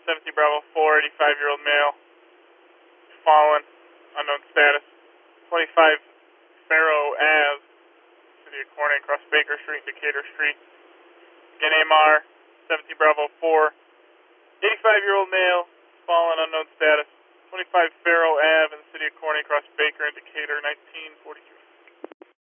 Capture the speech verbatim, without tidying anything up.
seventy Bravo four, eighty-five-year-old male, fallen, unknown status. twenty-five Faro Ave, City of Corning, across Baker Street, Decatur Street. Again, A M R, seventy Bravo four, eighty-five-year-old male, fallen, unknown status. twenty-five Faro Ave in the City of Corning, across Baker and Decatur, nineteen forty-two.